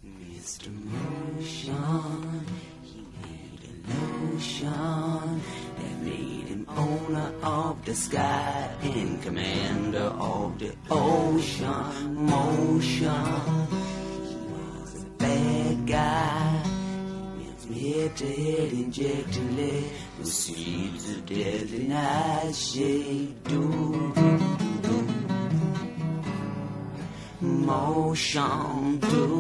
Mr. Motion, he made a lotion that made him owner of the sky and commander of the ocean. Motion, he was a bad guy. He went from head to head, injecting lead with seeds of deadly nightshade. Motion,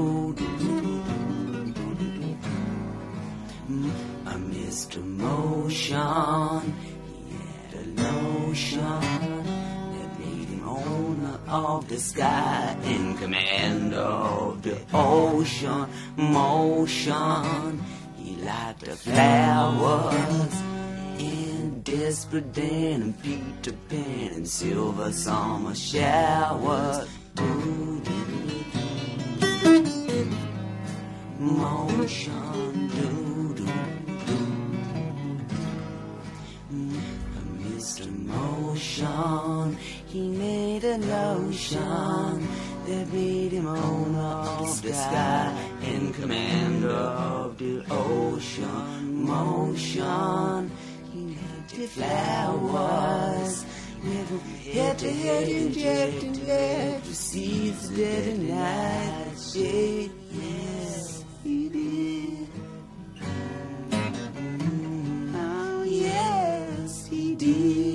Mr. Motion, he had a lotion that made him owner of the sky and commander of the ocean. Motion, he liked the flowers and Desperate Dan and Peter Pan and silver summer showers. Motion, Mr. Motion, he made a lotion that made him owner of the sky and commander of the ocean. Motion, he had the flowers with head to head injecting lead to seeds dead and nightshade. Yes, he did. Oh, yes, he did.